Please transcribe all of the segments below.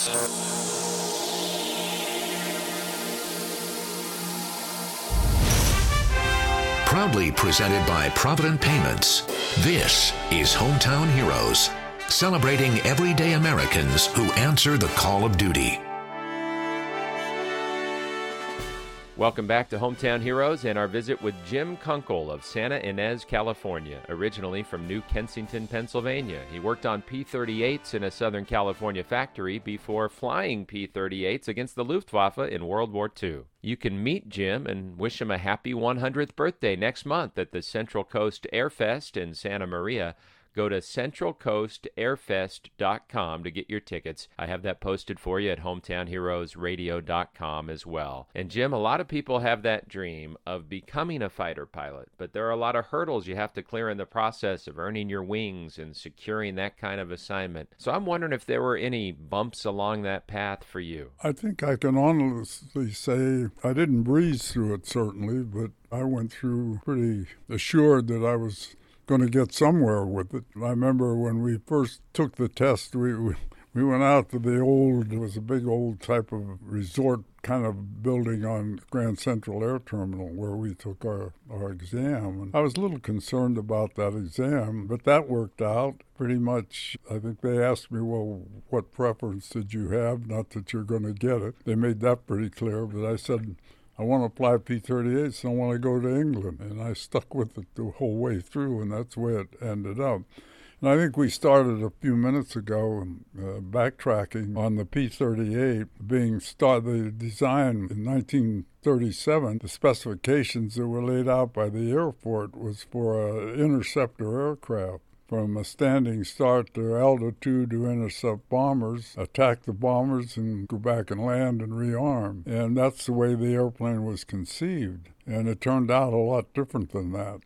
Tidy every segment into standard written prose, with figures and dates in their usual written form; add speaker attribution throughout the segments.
Speaker 1: Proudly presented by Provident Payments, this is Hometown Heroes, celebrating everyday Americans who answer the call of duty.
Speaker 2: Welcome back to Hometown Heroes and our visit with Jim Kunkel of Santa Ynez, California, originally from New Kensington, Pennsylvania. He worked on P-38s in a Southern California factory before flying P-38s against the Luftwaffe in World War II. You can meet Jim and wish him a happy 100th birthday next month at the Central Coast Airfest in Santa Maria. Go to centralcoastairfest.com to get your tickets. I have that posted for you at hometownheroesradio.com as well. And Jim, a lot of people have that dream of becoming a fighter pilot, but there are a lot of hurdles you have to clear in the process of earning your wings and securing that kind of assignment. So I'm wondering if there were any bumps along that path for you.
Speaker 3: I think I can honestly say I didn't breeze through it, certainly, but I went through pretty assured that I was going to get somewhere with it. I remember when we first took the test, we went out to it was a big old type of resort kind of building on Grand Central Air Terminal where we took our exam. And I was a little concerned about that exam, but that worked out pretty much. I think they asked me, well, what preference did you have? Not that you're going to get it. They made that pretty clear, but I said, I want to fly P-38s, and I want to go to England. And I stuck with it the whole way through, and that's the way it ended up. And I think we started a few minutes ago backtracking on the P-38 the design in 1937. The specifications that were laid out by the Air Force was for an interceptor aircraft. From a standing start to altitude to intercept bombers, attack the bombers, and go back and land and rearm. And that's the way the airplane was conceived. And it turned out a lot different than that.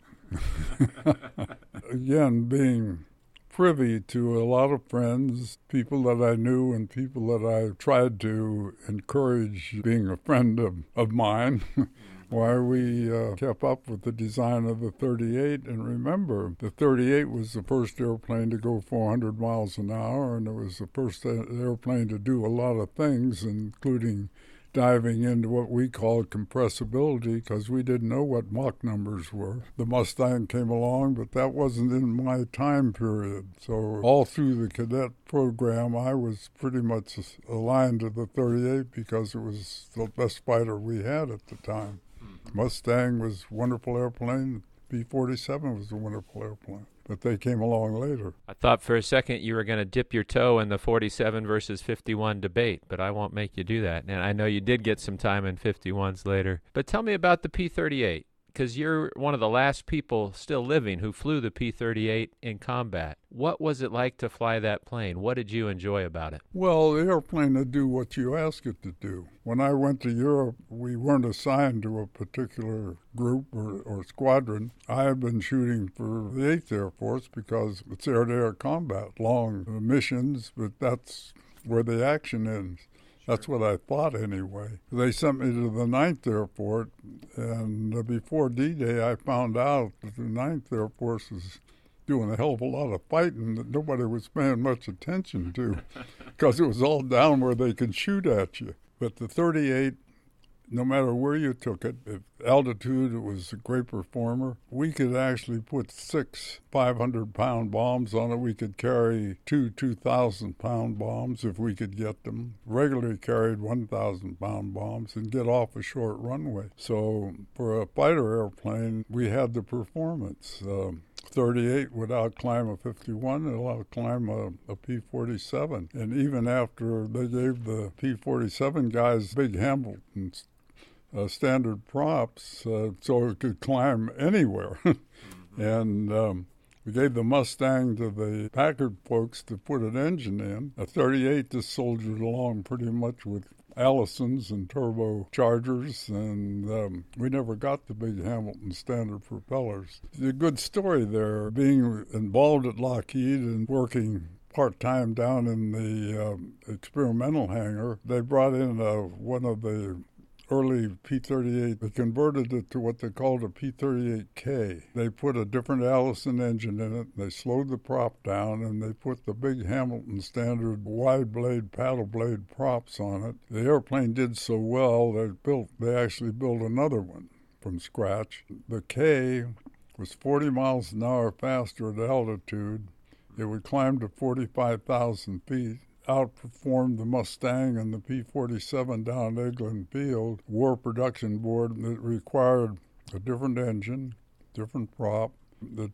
Speaker 3: Again, being privy to a lot of friends, people that I knew and people that I tried to encourage being a friend of mine, why we kept up with the design of the 38. And remember, the 38 was the first airplane to go 400 miles an hour, and it was the first airplane to do a lot of things, including diving into what we called compressibility, because we didn't know what Mach numbers were. The Mustang came along, but that wasn't in my time period. So all through the cadet program, I was pretty much aligned to the 38 because it was the best fighter we had at the time. Mustang was a wonderful airplane. P-47 was a wonderful airplane. But they came along later.
Speaker 2: I thought for a second you were going to dip your toe in the 47 versus 51 debate, but I won't make you do that. And I know you did get some time in 51s later. But tell me about the P-38, because you're one of the last people still living who flew the P-38 in combat. What was it like to fly that plane? What did you enjoy about it?
Speaker 3: Well, the airplane would do what you ask it to do. When I went to Europe, we weren't assigned to a particular group or squadron. I had been shooting for the 8th Air Force because it's air-to-air combat, long missions, but that's where the action ends. That's what I thought anyway. They sent me to the 9th Air Force, and before D-Day I found out that the 9th Air Force was doing a hell of a lot of fighting that nobody was paying much attention to because it was all down where they could shoot at you. But the 38, no matter where you took it, at altitude it was a great performer. We could actually put 6 500-pound bombs on it. We could carry 2 2,000-pound bombs if we could get them. Regularly carried 1,000-pound bombs and get off a short runway. So for a fighter airplane, we had the performance. 38 would outclimb a 51, it'll outclimb a P-47. And even after they gave the P-47 guys big Hamilton standard props, so it could climb anywhere. And we gave the Mustang to the Packard folks to put an engine in. A 38 just soldiered along pretty much with Allisons and turbochargers, and we never got the big Hamilton standard propellers. It's a good story there, being involved at Lockheed and working part-time down in the experimental hangar. They brought in one of the early P-38. They converted it to what they called a P-38K. They put a different Allison engine in it. They slowed the prop down, and they put the big Hamilton standard wide-blade, paddle-blade props on it. The airplane did so well, they actually built another one from scratch. The K was 40 miles an hour faster at altitude. It would climb to 45,000 feet, outperformed the Mustang and the P-47 down at Eglin Field. War Production Board that required a different engine, different prop. The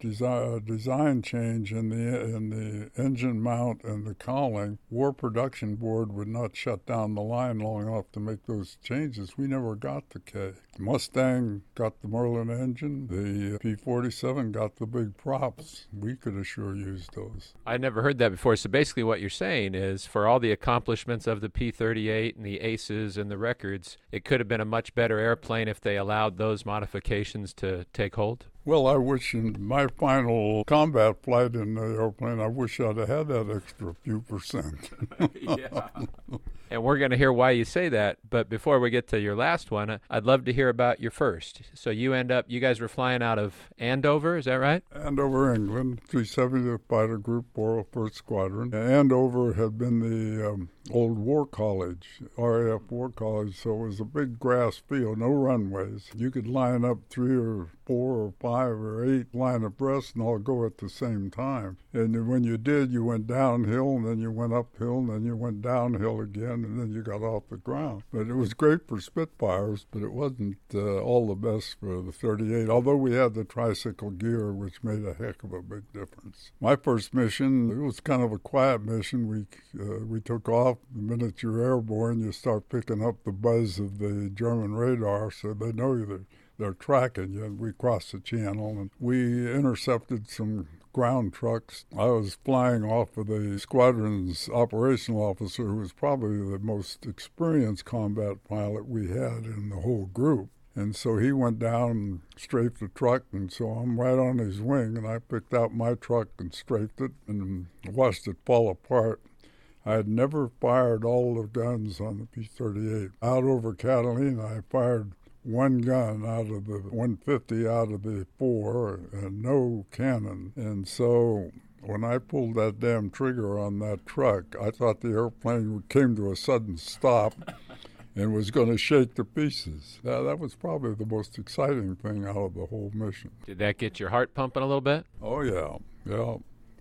Speaker 3: design change in the engine mount and the cowling, War Production Board would not shut down the line long enough to make those changes. We never got the K. Mustang got the Merlin engine. The P-47 got the big props. We could have sure used those.
Speaker 2: I never heard that before. So basically what you're saying is for all the accomplishments of the P-38 and the aces and the records, it could have been a much better airplane if they allowed those modifications to take hold?
Speaker 3: Well, I wish in my final combat flight in the airplane, I wish I'd have had that extra few percent.
Speaker 2: Yeah. And we're going to hear why you say that. But before we get to your last one, I'd love to hear about your first. So you guys were flying out of Andover, is that right?
Speaker 3: Andover, England, 370th Fighter Group, 401st Squadron. Andover had been the old war college, RAF War College, so it was a big grass field, no runways. You could line up 3 or 4 or 5 or 8 line abreast and all go at the same time. And when you did, you went downhill, and then you went uphill, and then you went downhill again, and then you got off the ground. But it was great for Spitfires, but it wasn't all the best for the 38, although we had the tricycle gear, which made a heck of a big difference. My first mission, it was kind of a quiet mission. We took off. The minute you're airborne, you start picking up the buzz of the German radar, so they know they're tracking you. We crossed the channel, and we intercepted some ground trucks. I was flying off of the squadron's operational officer, who was probably the most experienced combat pilot we had in the whole group. And so he went down and strafed the truck, and so I'm right on his wing, and I picked out my truck and strafed it and watched it fall apart. I had never fired all the guns on the P-38. Out over Catalina, I fired one gun out of the 150 out of the 4 and no cannon. And so when I pulled that damn trigger on that truck, I thought the airplane came to a sudden stop and was going to shake to pieces. That was probably the most exciting thing out of the whole mission.
Speaker 2: Did that get your heart pumping a little bit?
Speaker 3: Oh, yeah. Yeah.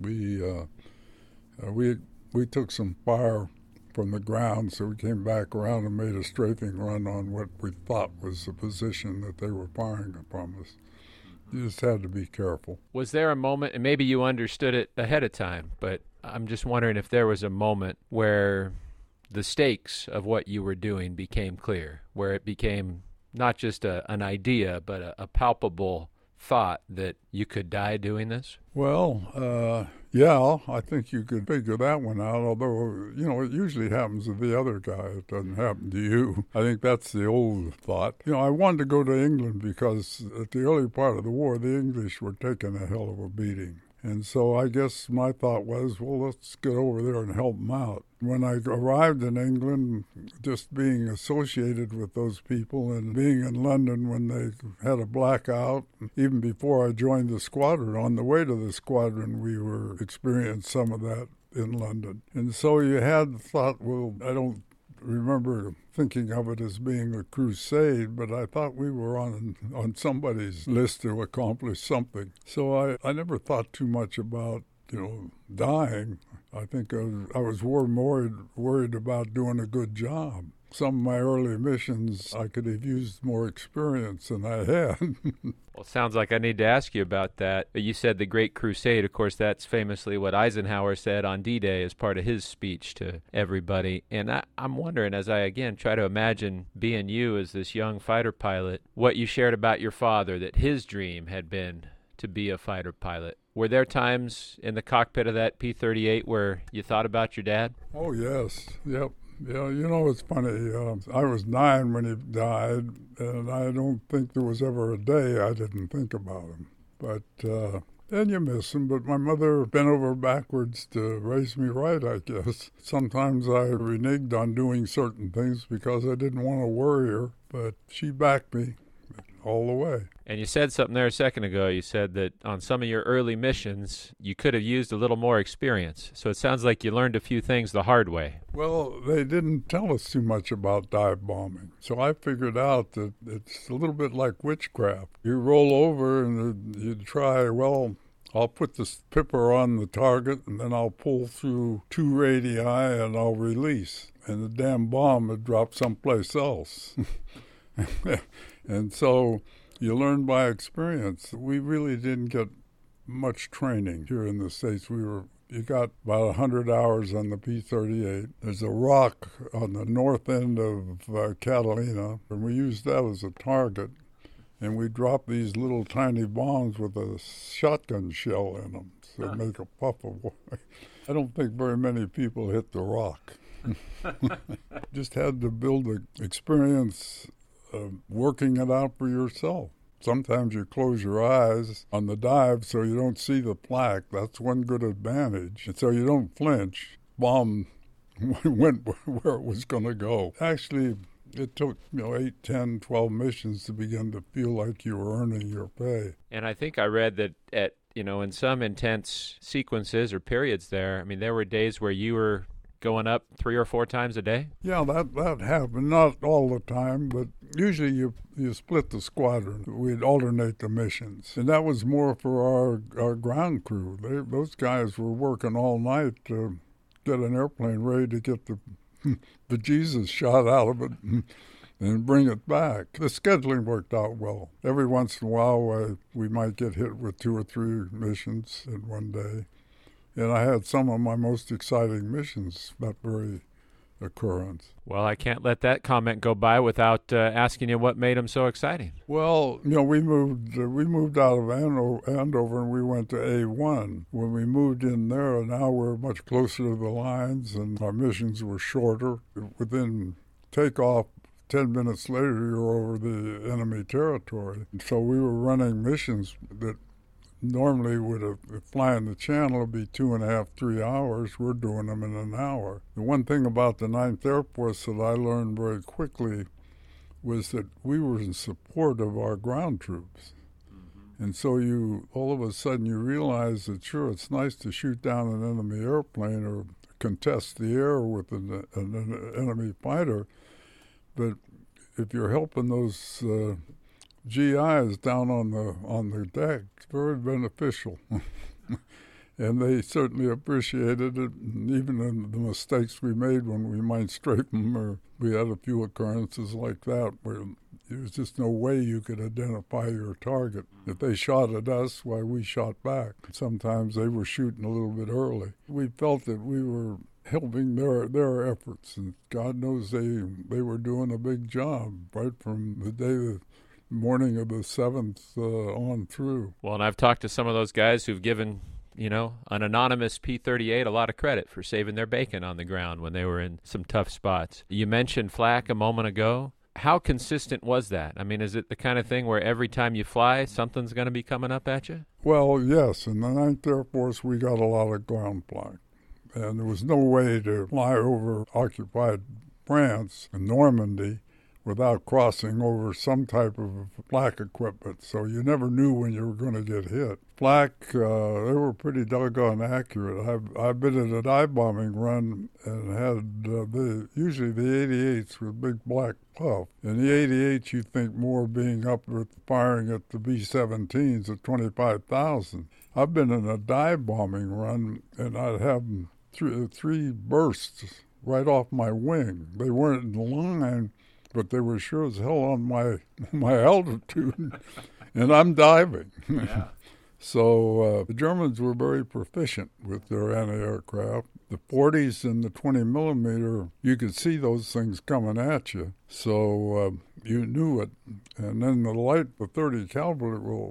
Speaker 3: We took some fire from the ground, so we came back around and made a strafing run on what we thought was the position that they were firing from us. You just had to be careful.
Speaker 2: Was there a moment, and maybe you understood it ahead of time, but I'm just wondering if there was a moment where the stakes of what you were doing became clear, where it became not just an idea, but a palpable thought that you could die doing this?
Speaker 3: Well, yeah, I think you could figure that one out, although, it usually happens to the other guy. It doesn't happen to you. I think that's the old thought. I wanted to go to England because at the early part of the war, the English were taking a hell of a beating. And so I guess my thought was, well, let's get over there and help them out. When I arrived in England, just being associated with those people and being in London when they had a blackout, even before I joined the squadron, on the way to the squadron, we were experiencing some of that in London. And so you had the thought, well, I don't remember thinking of it as being a crusade, but I thought we were on somebody's list to accomplish something. So I never thought too much about, dying. I think I was more worried about doing a good job. Some of my early missions, I could have used more experience than I had.
Speaker 2: Well, it sounds like I need to ask you about that. You said the Great Crusade. Of course, that's famously what Eisenhower said on D-Day as part of his speech to everybody. And I'm wondering, as I, again, try to imagine being you as this young fighter pilot, what you shared about your father, that his dream had been to be a fighter pilot. Were there times in the cockpit of that P-38 where you thought about your dad?
Speaker 3: Oh, yes. Yep. Yeah, it's funny. I was 9 when he died, and I don't think there was ever a day I didn't think about him. But And you miss them, but my mother bent over backwards to raise me right, I guess. Sometimes I reneged on doing certain things because I didn't want to worry her, but she backed me all the way.
Speaker 2: And you said something there a second ago. You said that on some of your early missions, you could have used a little more experience. So it sounds like you learned a few things the hard way.
Speaker 3: Well, they didn't tell us too much about dive bombing. So I figured out that it's a little bit like witchcraft. You roll over and you try, well, I'll put this pipper on the target and then I'll pull through 2 radii and I'll release. And the damn bomb would drop someplace else. And so you learn by experience. We really didn't get much training here in the States. You got about 100 hours on the P-38. There's a rock on the north end of Catalina, and we used that as a target. And we dropped these little tiny bombs with a shotgun shell in them to make a puff of water. I don't think very many people hit the rock. Just had to build the experience working it out for yourself. Sometimes you close your eyes on the dive so you don't see the plaque. That's one good advantage. And so you don't flinch. Bomb went where it was going to go. Actually, it took 8, 10, 12 missions to begin to feel like you were earning your pay.
Speaker 2: And I think I read that in some intense sequences or periods there, I mean, there were days where you were going up 3 or 4 times a day?
Speaker 3: Yeah, that happened. Not all the time, but usually you split the squadron. We'd alternate the missions. And that was more for our ground crew. Those guys were working all night to get an airplane ready to get the Jesus shot out of it and bring it back. The scheduling worked out well. Every once in a while, we might get hit with 2 or 3 missions in one day. And I had some of my most exciting missions that very occurrence.
Speaker 2: Well, I can't let that comment go by without asking you what made them so exciting.
Speaker 3: Well, we moved out of Andover and we went to A1. When we moved in there, now we're much closer to the lines and our missions were shorter. Within takeoff, 10 minutes later, you're over the enemy territory. So we were running missions that normally flying the channel would be 2.5, 3 hours. We're doing them in an hour. The one thing about the 9th Air Force that I learned very quickly was that we were in support of our ground troops. Mm-hmm. And so all of a sudden you realize that, sure, it's nice to shoot down an enemy airplane or contest the air with an enemy fighter, but if you're helping those GIs down on the deck, it's very beneficial. And they certainly appreciated it, and even in the mistakes we made when we might strafe them, or we had a few occurrences like that where there was just no way you could identify your target. If they shot at us, why, we shot back. Sometimes they were shooting a little bit early. We felt that we were helping their efforts, and God knows they were doing a big job right from the morning of the 7th on through.
Speaker 2: Well, and I've talked to some of those guys who've given, an anonymous P-38 a lot of credit for saving their bacon on the ground when they were in some tough spots. You mentioned flak a moment ago. How consistent was that? I mean, is it the kind of thing where every time you fly, something's going to be coming up at you?
Speaker 3: Well, yes. In the 9th Air Force, we got a lot of ground flak. And there was no way to fly over occupied France and Normandy without crossing over some type of flak equipment. So you never knew when you were going to get hit. Flak, they were pretty doggone accurate. I've been at a dive bombing run and had usually the 88s with big black puff. And the 88s you think more being up with firing at the B-17s at 25,000. I've been in a dive bombing run and I'd have 3 bursts right off my wing. They weren't in line, but they were sure as hell on my altitude, and I'm diving. Yeah. So the Germans were very proficient with their anti-aircraft. The 40s and the 20 millimeter, you could see those things coming at you, so you knew it. And then the 30 caliber,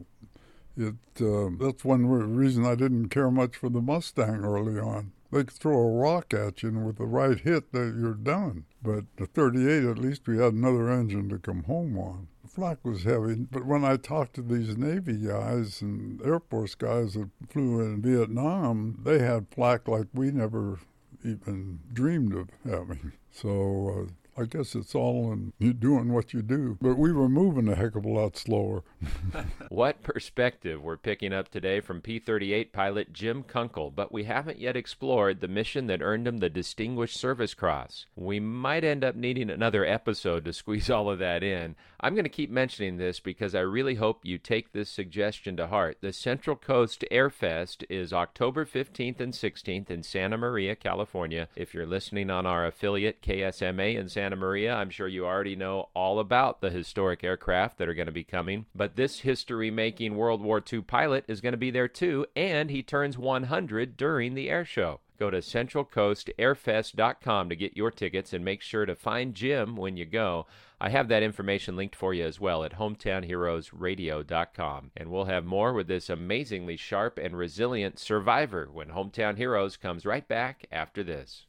Speaker 3: that's one reason I didn't care much for the Mustang early on. They could throw a rock at you, and with the right hit, you're done. But the 38, at least we had another engine to come home on. The flak was heavy. But when I talked to these Navy guys and Air Force guys that flew in Vietnam, they had flak like we never even dreamed of having. So I guess it's all in you doing what you do. But we were moving a heck of a lot slower.
Speaker 2: What perspective we're picking up today from P-38 pilot Jim Kunkel, but we haven't yet explored the mission that earned him the Distinguished Service Cross. We might end up needing another episode to squeeze all of that in. I'm going to keep mentioning this because I really hope you take this suggestion to heart. The Central Coast Air Fest is October 15th and 16th in Santa Maria, California. If you're listening on our affiliate KSMA in Santa Maria, I'm sure you already know all about the historic aircraft that are going to be coming. But this history-making World War II pilot is going to be there too, and he turns 100 during the air show. Go to centralcoastairfest.com to get your tickets and make sure to find Jim when you go. I have that information linked for you as well at hometownheroesradio.com. And we'll have more with this amazingly sharp and resilient survivor when Hometown Heroes comes right back after this.